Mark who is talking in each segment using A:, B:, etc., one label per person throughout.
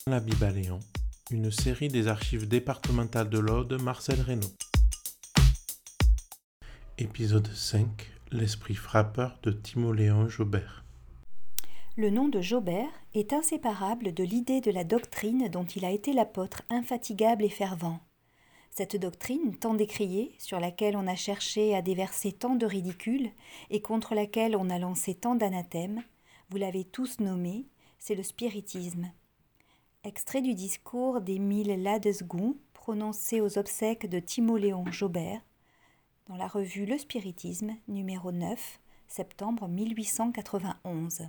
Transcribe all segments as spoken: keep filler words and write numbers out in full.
A: La Bibaléon, une série des archives départementales de l'Aude, Marcel Reynaud. Épisode cinq, l'esprit frappeur de Timoléon Jobert.
B: Le nom de Jobert est inséparable de l'idée de la doctrine dont il a été l'apôtre infatigable et fervent. Cette doctrine tant décriée, sur laquelle on a cherché à déverser tant de ridicule et contre laquelle on a lancé tant d'anathèmes, vous l'avez tous nommé, c'est le spiritisme. Extrait du discours d'Émile Ladesgoût prononcé aux obsèques de Timoléon Jobert dans la revue Le Spiritisme, numéro neuf, septembre mille huit cent quatre-vingt-onze.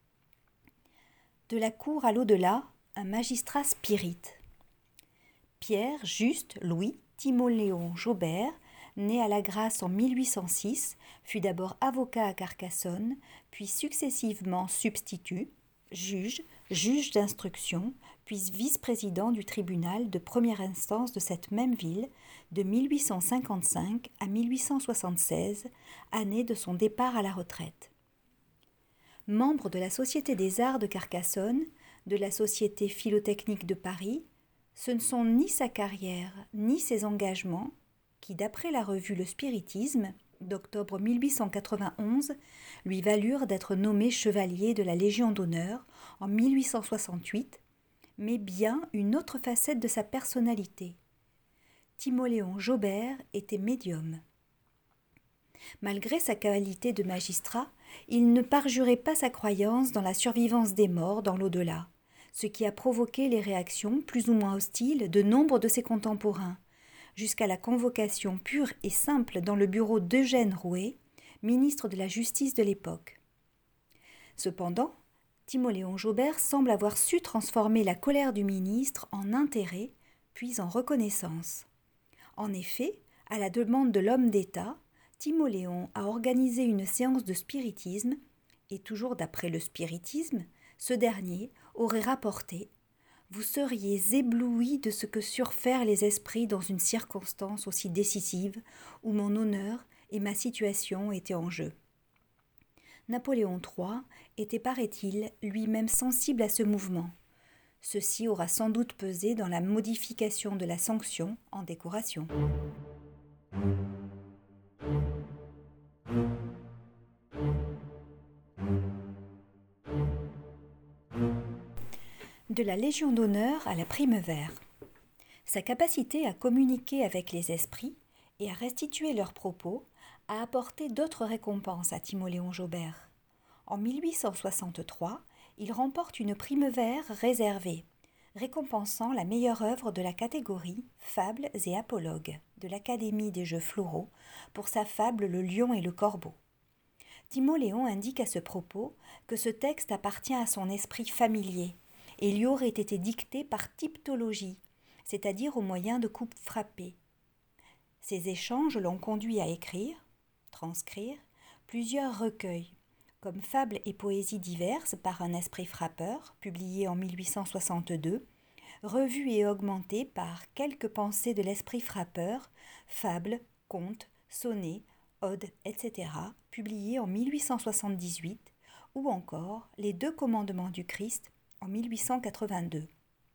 B: De la cour à l'au-delà, un magistrat spirite. Pierre Juste Louis Timoléon Jobert, né à la Grâce en mille huit cent six, fut d'abord avocat à Carcassonne, puis successivement substitut, juge, juge d'instruction, puis vice-président du tribunal de première instance de cette même ville de mille huit cent cinquante-cinq à mille huit cent soixante-seize, année de son départ à la retraite. Membre de la Société des Arts de Carcassonne, de la Société philotechnique de Paris, ce ne sont ni sa carrière ni ses engagements qui, d'après la revue Le Spiritisme d'octobre mille huit cent quatre-vingt-onze, lui valurent d'être nommé chevalier de la Légion d'honneur en mille huit cent soixante-huit, mais bien une autre facette de sa personnalité. Timoléon Jobert était médium. Malgré sa qualité de magistrat, il ne parjurait pas sa croyance dans la survivance des morts dans l'au-delà, ce qui a provoqué les réactions plus ou moins hostiles de nombre de ses contemporains, jusqu'à la convocation pure et simple dans le bureau d'Eugène Rouet, ministre de la Justice de l'époque. Cependant, Timoléon Jobert semble avoir su transformer la colère du ministre en intérêt, puis en reconnaissance. En effet, à la demande de l'homme d'État, Timoléon a organisé une séance de spiritisme, et toujours d'après le spiritisme, ce dernier aurait rapporté « Vous seriez éblouis de ce que surent faire les esprits dans une circonstance aussi décisive où mon honneur et ma situation étaient en jeu. » Napoléon trois était, paraît-il, lui-même sensible à ce mouvement. Ceci aura sans doute pesé dans la modification de la sanction en décoration. De la Légion d'honneur à la Prime Vert. Sa capacité à communiquer avec les esprits et à restituer leurs propos a apporté d'autres récompenses à Timoléon Jobert. En mille huit cent soixante-trois, il remporte une Prime Vert réservée, récompensant la meilleure œuvre de la catégorie Fables et Apologues de l'Académie des Jeux Floraux pour sa fable Le Lion et le Corbeau. Timoléon indique à ce propos que ce texte appartient à son esprit familier et lui aurait été dicté par typtologie, c'est-à-dire au moyen de coupes frappées. Ces échanges l'ont conduit à écrire, transcrire, plusieurs recueils, comme Fables et poésies diverses par un esprit frappeur, publié en mille huit cent soixante-deux, revus et augmentés par Quelques pensées de l'esprit frappeur, Fables, contes, sonnets, odes, et cetera, publiés en mille huit cent soixante-dix-huit, ou encore Les deux commandements du Christ, en mille huit cent quatre-vingt-deux.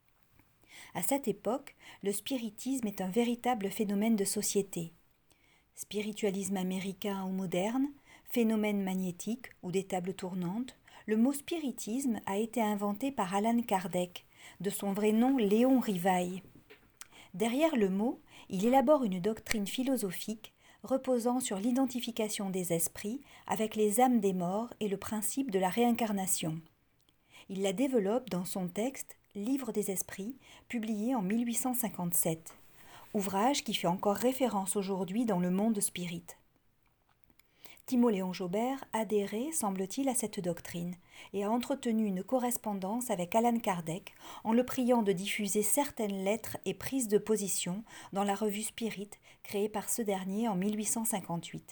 B: À cette époque, le spiritisme est un véritable phénomène de société. Spiritualisme américain ou moderne, phénomène magnétique ou des tables tournantes, le mot spiritisme a été inventé par Allan Kardec, de son vrai nom Léon Rivail. Derrière le mot, il élabore une doctrine philosophique reposant sur l'identification des esprits avec les âmes des morts et le principe de la réincarnation. Il la développe dans son texte « Livre des esprits », publié en mille huit cent cinquante-sept, ouvrage qui fait encore référence aujourd'hui dans le monde spirit. Timoléon Jobert adhérait, semble-t-il, à cette doctrine et a entretenu une correspondance avec Allan Kardec en le priant de diffuser certaines lettres et prises de position dans la revue Spirit créée par ce dernier en mille huit cent cinquante-huit.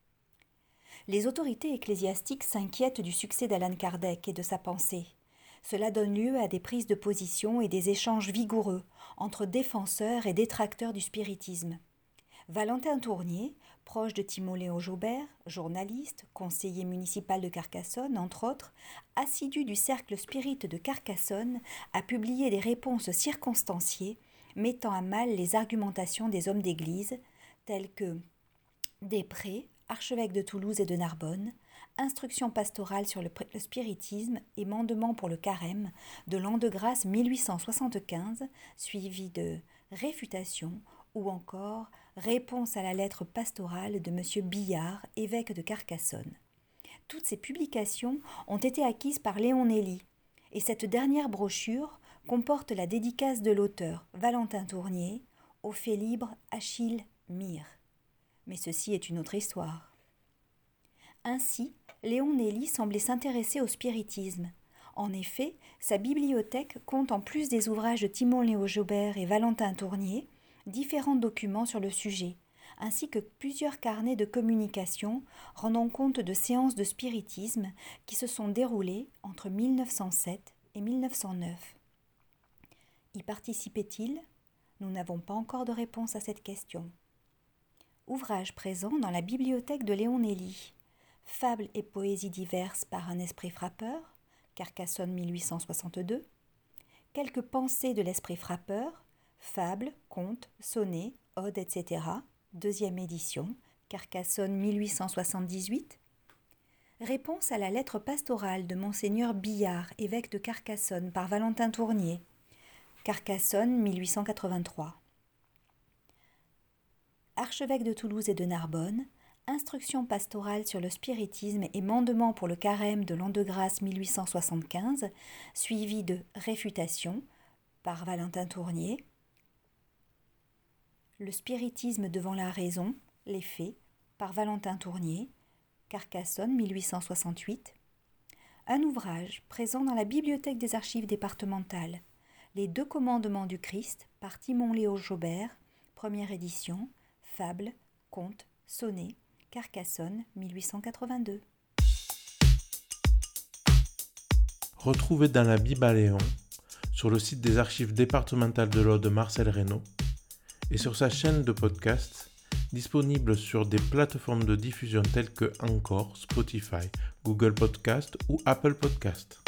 B: Les autorités ecclésiastiques s'inquiètent du succès d'Allan Kardec et de sa pensée. Cela donne lieu à des prises de position et des échanges vigoureux entre défenseurs et détracteurs du spiritisme. Valentin Tournier, Proche de Timon-Léon Jaubert, journaliste, conseiller municipal de Carcassonne, entre autres, assidu du cercle spirit de Carcassonne, a publié des réponses circonstanciées mettant à mal les argumentations des hommes d'Église, tels que Després, archevêque de Toulouse et de Narbonne, Instruction pastorale sur le, le spiritisme et Mandement pour le carême de l'an de grâce mille huit cent soixante-quinze, suivi de Réfutation ou encore Réponse à la lettre pastorale de M. Billard, évêque de Carcassonne. Toutes ces publications ont été acquises par Léon Nelly, et cette dernière brochure comporte la dédicace de l'auteur Valentin Tournier au fait libre Achille Mire. Mais ceci est une autre histoire. Ainsi, Léon Nelly semblait s'intéresser au spiritisme. En effet, sa bibliothèque compte en plus des ouvrages de Timon-Léon Jaubert et Valentin Tournier, différents documents sur le sujet, ainsi que plusieurs carnets de communication rendant compte de séances de spiritisme qui se sont déroulées entre mille neuf cent sept et mille neuf cent neuf. Y participait-il ? Nous n'avons pas encore de réponse à cette question. Ouvrage présent dans la bibliothèque de Léon Nelly. Fables et poésies diverses par un esprit frappeur, Carcassonne mille huit cent soixante-deux. Quelques pensées de l'esprit frappeur, fables, contes, sonnets, odes, et cetera. Deuxième édition, Carcassonne mille huit cent soixante-dix-huit. Réponse à la lettre pastorale de Monseigneur Billard, évêque de Carcassonne, par Valentin Tournier, Carcassonne mille huit cent quatre-vingt-trois. Archevêque de Toulouse et de Narbonne, Instruction pastorale sur le spiritisme et Mandement pour le carême de l'an de grâce mille huit cent soixante-quinze, suivi de Réfutation par Valentin Tournier. Le spiritisme devant la raison, les faits, par Valentin Tournier, Carcassonne mille huit cent soixante-huit. Un ouvrage présent dans la bibliothèque des archives départementales, Les deux commandements du Christ, par Timon-Léon Jaubert, première édition, Fables, contes, sonnets, Carcassonne mille huit cent quatre-vingt-deux.
A: Retrouvez dans la Bible à Léon, sur le site des archives départementales de l'Aude Marcel Reynaud, et sur sa chaîne de podcast, disponible sur des plateformes de diffusion telles que Anchor, Spotify, Google Podcast ou Apple Podcast.